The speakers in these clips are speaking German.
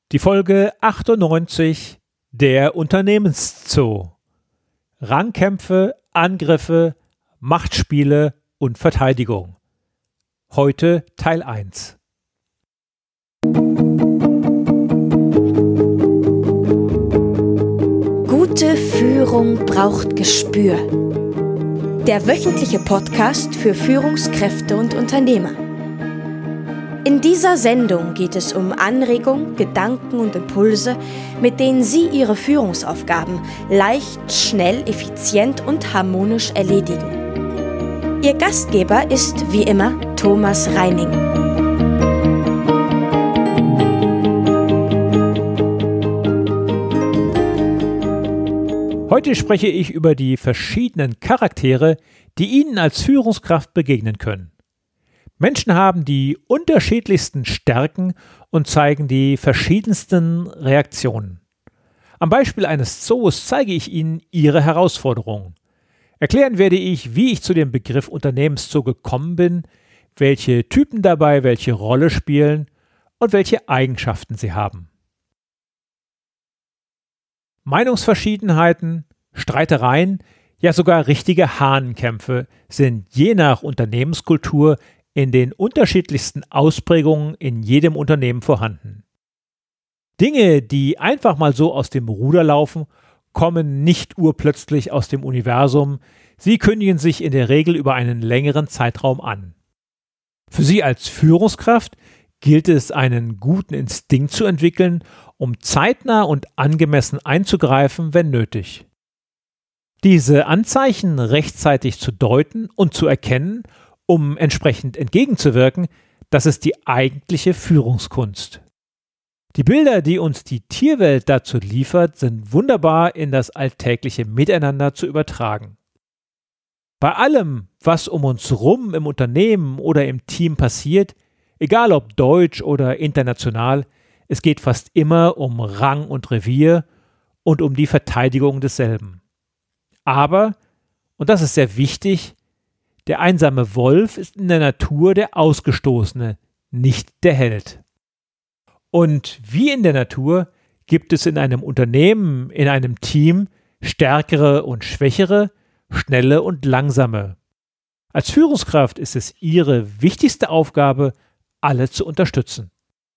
Die Folge 98 der Unternehmenszoo. Rangkämpfe, Angriffe, Machtspiele und Verteidigung. Heute Teil 1. Gute Führung braucht Gespür. Der wöchentliche Podcast für Führungskräfte und Unternehmer. In dieser Sendung geht es um Anregungen, Gedanken und Impulse, mit denen Sie Ihre Führungsaufgaben leicht, schnell, effizient und harmonisch erledigen. Ihr Gastgeber ist wie immer Thomas Reining. Heute spreche ich über die verschiedenen Charaktere, die Ihnen als Führungskraft begegnen können. Menschen haben die unterschiedlichsten Stärken und zeigen die verschiedensten Reaktionen. Am Beispiel eines Zoos zeige ich Ihnen ihre Herausforderungen. Erklären werde ich, wie ich zu dem Begriff Unternehmenszoo gekommen bin, welche Typen dabei welche Rolle spielen und welche Eigenschaften sie haben. Meinungsverschiedenheiten, Streitereien, ja sogar richtige Hahnenkämpfe sind je nach Unternehmenskultur in den unterschiedlichsten Ausprägungen in jedem Unternehmen vorhanden. Dinge, die einfach mal so aus dem Ruder laufen, kommen nicht urplötzlich aus dem Universum, sie kündigen sich in der Regel über einen längeren Zeitraum an. Für Sie als Führungskraft gilt es, einen guten Instinkt zu entwickeln, um zeitnah und angemessen einzugreifen, wenn nötig. Diese Anzeichen rechtzeitig zu deuten und zu erkennen, um entsprechend entgegenzuwirken, das ist die eigentliche Führungskunst. Die Bilder, die uns die Tierwelt dazu liefert, sind wunderbar in das alltägliche Miteinander zu übertragen. Bei allem, was um uns rum im Unternehmen oder im Team passiert, egal ob deutsch oder international, es geht fast immer um Rang und Revier und um die Verteidigung desselben. Aber, und das ist sehr wichtig, der einsame Wolf ist in der Natur der Ausgestoßene, nicht der Held. Und wie in der Natur gibt es in einem Unternehmen, in einem Team stärkere und schwächere, schnelle und langsame. Als Führungskraft ist es Ihre wichtigste Aufgabe, alle zu unterstützen.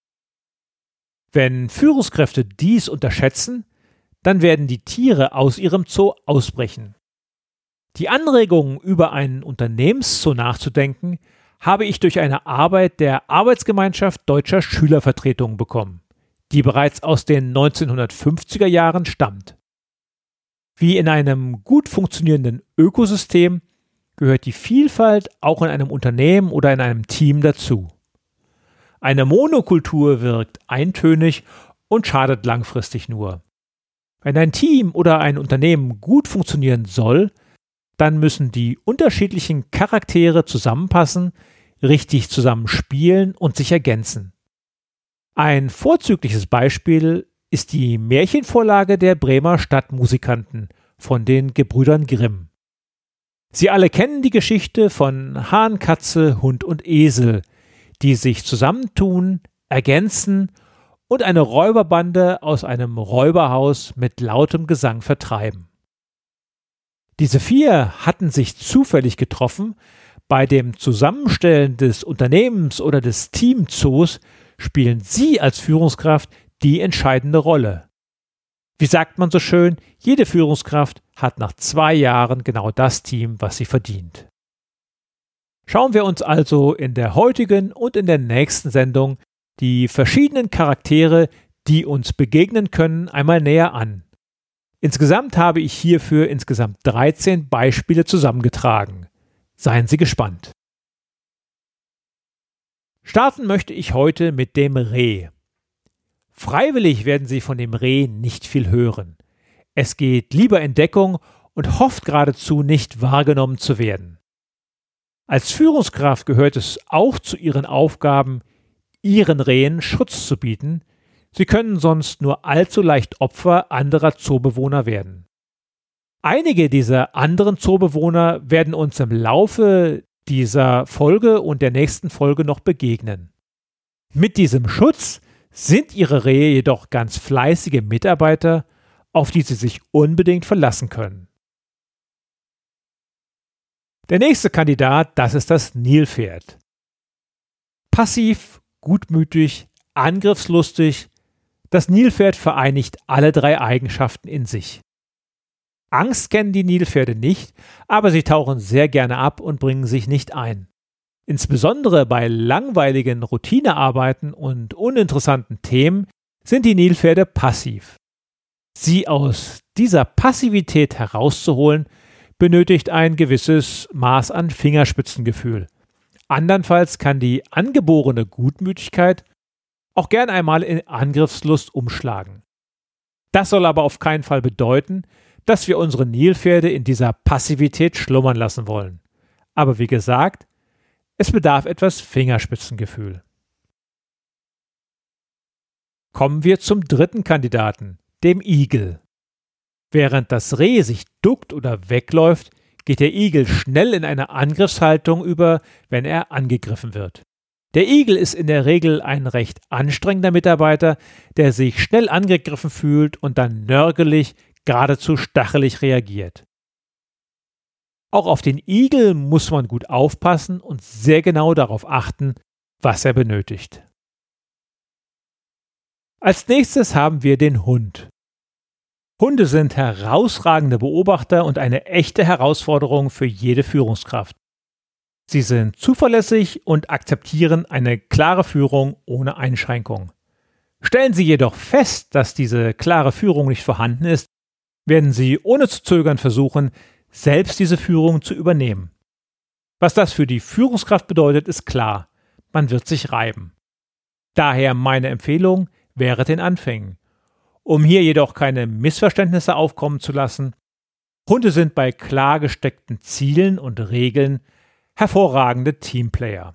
Wenn Führungskräfte dies unterschätzen, dann werden die Tiere aus ihrem Zoo ausbrechen. Die Anregung, über einen Unternehmenszoo nachzudenken, habe ich durch eine Arbeit der Arbeitsgemeinschaft Deutscher Schülervertretungen bekommen, die bereits aus den 1950er Jahren stammt. Wie in einem gut funktionierenden Ökosystem gehört die Vielfalt auch in einem Unternehmen oder in einem Team dazu. Eine Monokultur wirkt eintönig und schadet langfristig nur. Wenn ein Team oder ein Unternehmen gut funktionieren soll, dann müssen die unterschiedlichen Charaktere zusammenpassen, richtig zusammenspielen und sich ergänzen. Ein vorzügliches Beispiel ist die Märchenvorlage der Bremer Stadtmusikanten von den Gebrüdern Grimm. Sie alle kennen die Geschichte von Hahn, Katze, Hund und Esel, die sich zusammentun, ergänzen und eine Räuberbande aus einem Räuberhaus mit lautem Gesang vertreiben. Diese vier hatten sich zufällig getroffen. Bei dem Zusammenstellen des Unternehmens oder des Teamzoos spielen Sie als Führungskraft die entscheidende Rolle. Wie sagt man so schön, jede Führungskraft hat nach 2 Jahren genau das Team, was sie verdient. Schauen wir uns also in der heutigen und in der nächsten Sendung die verschiedenen Charaktere, die uns begegnen können, einmal näher an. Insgesamt habe ich hierfür 13 Beispiele zusammengetragen. Seien Sie gespannt. Starten möchte ich heute mit dem Reh. Freiwillig werden Sie von dem Reh nicht viel hören. Es geht lieber in Deckung und hofft geradezu nicht wahrgenommen zu werden. Als Führungskraft gehört es auch zu Ihren Aufgaben, Ihren Rehen Schutz zu bieten. Sie können sonst nur allzu leicht Opfer anderer Zoobewohner werden. Einige dieser anderen Zoobewohner werden uns im Laufe dieser Folge und der nächsten Folge noch begegnen. Mit diesem Schutz sind Ihre Rehe jedoch ganz fleißige Mitarbeiter, auf die Sie sich unbedingt verlassen können. Der nächste Kandidat, das ist das Nilpferd. Passiv, gutmütig, angriffslustig, das Nilpferd vereinigt alle 3 Eigenschaften in sich. Angst kennen die Nilpferde nicht, aber sie tauchen sehr gerne ab und bringen sich nicht ein. Insbesondere bei langweiligen Routinearbeiten und uninteressanten Themen sind die Nilpferde passiv. Sie aus dieser Passivität herauszuholen, benötigt ein gewisses Maß an Fingerspitzengefühl. Andernfalls kann die angeborene Gutmütigkeit auch gern einmal in Angriffslust umschlagen. Das soll aber auf keinen Fall bedeuten, dass wir unsere Nilpferde in dieser Passivität schlummern lassen wollen. Aber wie gesagt, es bedarf etwas Fingerspitzengefühl. Kommen wir zum dritten Kandidaten, dem Igel. Während das Reh sich duckt oder wegläuft, geht der Igel schnell in eine Angriffshaltung über, wenn er angegriffen wird. Der Igel ist in der Regel ein recht anstrengender Mitarbeiter, der sich schnell angegriffen fühlt und dann nörgelig, geradezu stachelig reagiert. Auch auf den Igel muss man gut aufpassen und sehr genau darauf achten, was er benötigt. Als nächstes haben wir den Hund. Hunde sind herausragende Beobachter und eine echte Herausforderung für jede Führungskraft. Sie sind zuverlässig und akzeptieren eine klare Führung ohne Einschränkung. Stellen Sie jedoch fest, dass diese klare Führung nicht vorhanden ist, werden Sie ohne zu zögern versuchen, selbst diese Führung zu übernehmen. Was das für die Führungskraft bedeutet, ist klar. Man wird sich reiben. Daher meine Empfehlung während den Anfängen. Um hier jedoch keine Missverständnisse aufkommen zu lassen, Hunde sind bei klar gesteckten Zielen und Regeln hervorragende Teamplayer.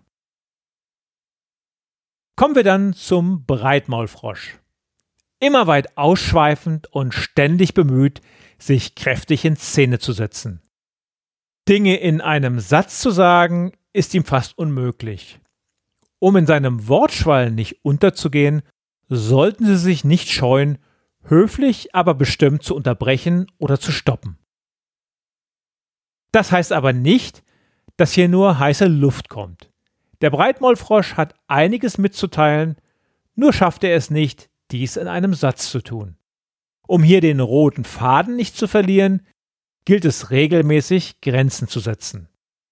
Kommen wir dann zum Breitmaulfrosch. Immer weit ausschweifend und ständig bemüht, sich kräftig in Szene zu setzen. Dinge in einem Satz zu sagen, ist ihm fast unmöglich. Um in seinem Wortschwall nicht unterzugehen, sollten Sie sich nicht scheuen, höflich, aber bestimmt zu unterbrechen oder zu stoppen. Das heißt aber nicht, dass hier nur heiße Luft kommt. Der Breitmaulfrosch hat einiges mitzuteilen, nur schafft er es nicht, dies in einem Satz zu tun. Um hier den roten Faden nicht zu verlieren, gilt es regelmäßig, Grenzen zu setzen.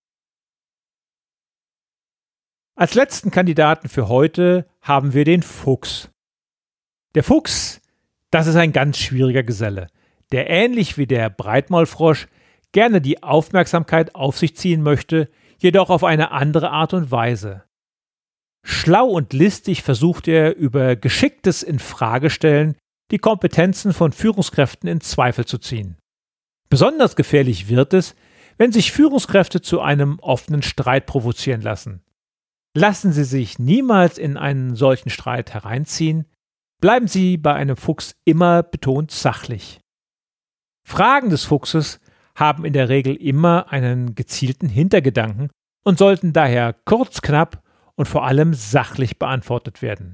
Als letzten Kandidaten für heute haben wir den Fuchs. Der Fuchs, das ist ein ganz schwieriger Geselle, der ähnlich wie der Breitmaulfrosch gerne die Aufmerksamkeit auf sich ziehen möchte, jedoch auf eine andere Art und Weise. Schlau und listig versucht er über geschicktes Infragestellen die Kompetenzen von Führungskräften in Zweifel zu ziehen. Besonders gefährlich wird es, wenn sich Führungskräfte zu einem offenen Streit provozieren lassen. Lassen Sie sich niemals in einen solchen Streit hereinziehen, bleiben Sie bei einem Fuchs immer betont sachlich. Fragen des Fuchses haben in der Regel immer einen gezielten Hintergedanken und sollten daher kurz, knapp und vor allem sachlich beantwortet werden.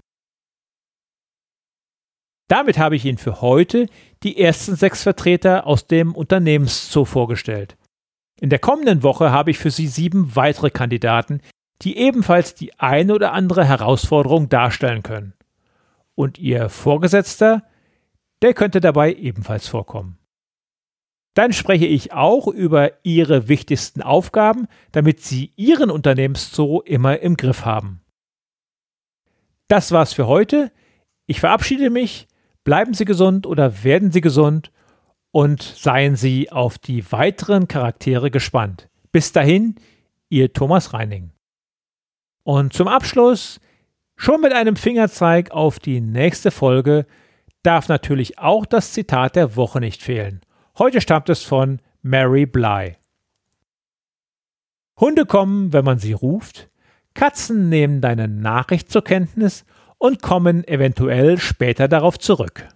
Damit habe ich Ihnen für heute die ersten 6 Vertreter aus dem Unternehmenszoo vorgestellt. In der kommenden Woche habe ich für Sie 7 weitere Kandidaten, die ebenfalls die eine oder andere Herausforderung darstellen können. Und Ihr Vorgesetzter, der könnte dabei ebenfalls vorkommen. Dann spreche ich auch über Ihre wichtigsten Aufgaben, damit Sie Ihren Unternehmenszoo immer im Griff haben. Das war's für heute. Ich verabschiede mich. Bleiben Sie gesund oder werden Sie gesund und seien Sie auf die weiteren Charaktere gespannt. Bis dahin, Ihr Thomas Reining. Und zum Abschluss, schon mit einem Fingerzeig auf die nächste Folge, darf natürlich auch das Zitat der Woche nicht fehlen. Heute stammt es von Mary Bly. Hunde kommen, wenn man sie ruft, Katzen nehmen deine Nachricht zur Kenntnis und kommen eventuell später darauf zurück.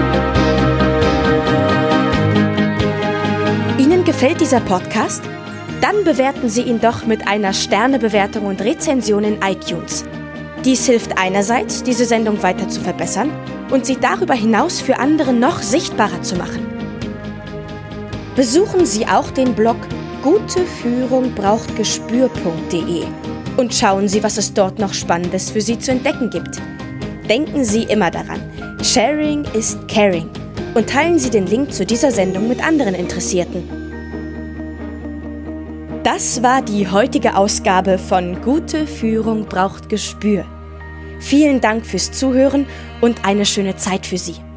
Ihnen gefällt dieser Podcast? Dann bewerten Sie ihn doch mit einer Sternebewertung und Rezension in iTunes. Dies hilft einerseits, diese Sendung weiter zu verbessern und sie darüber hinaus für andere noch sichtbarer zu machen. Besuchen Sie auch den Blog guteführungbrauchtgespür.de und schauen Sie, was es dort noch Spannendes für Sie zu entdecken gibt. Denken Sie immer daran, Sharing ist Caring und teilen Sie den Link zu dieser Sendung mit anderen Interessierten. Das war die heutige Ausgabe von Gute Führung braucht Gespür. Vielen Dank fürs Zuhören und eine schöne Zeit für Sie.